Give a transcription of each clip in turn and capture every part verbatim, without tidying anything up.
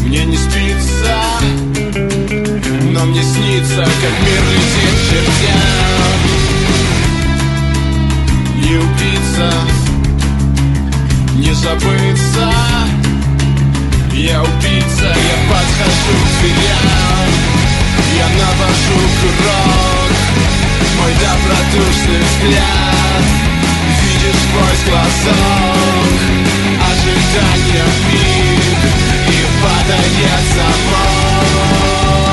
Мне не спится, но мне снится, как мир летит к чертям. Не убиться, не забыться. Я убийца, я подхожу к дверям. Я навожу курок, мой добродушный взгляд. Видишь сквозь глазок ожидание миг, и падает замок.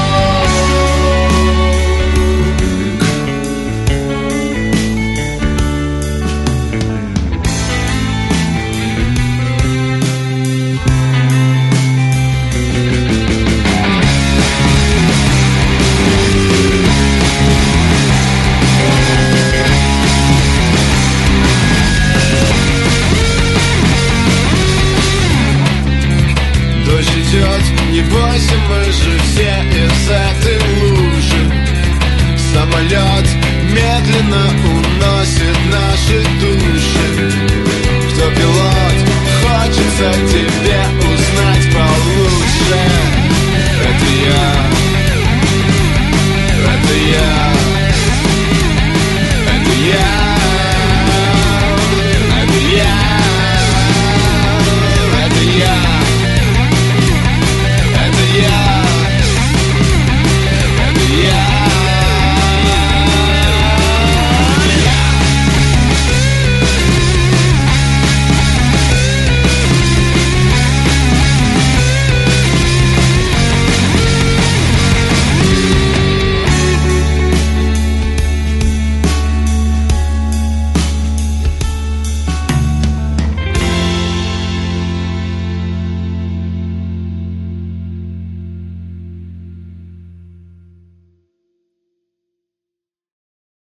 Не бойся, мы же все из этой лужи. Самолет медленно уносит наши души. Кто пилот, хочется тебе узнать.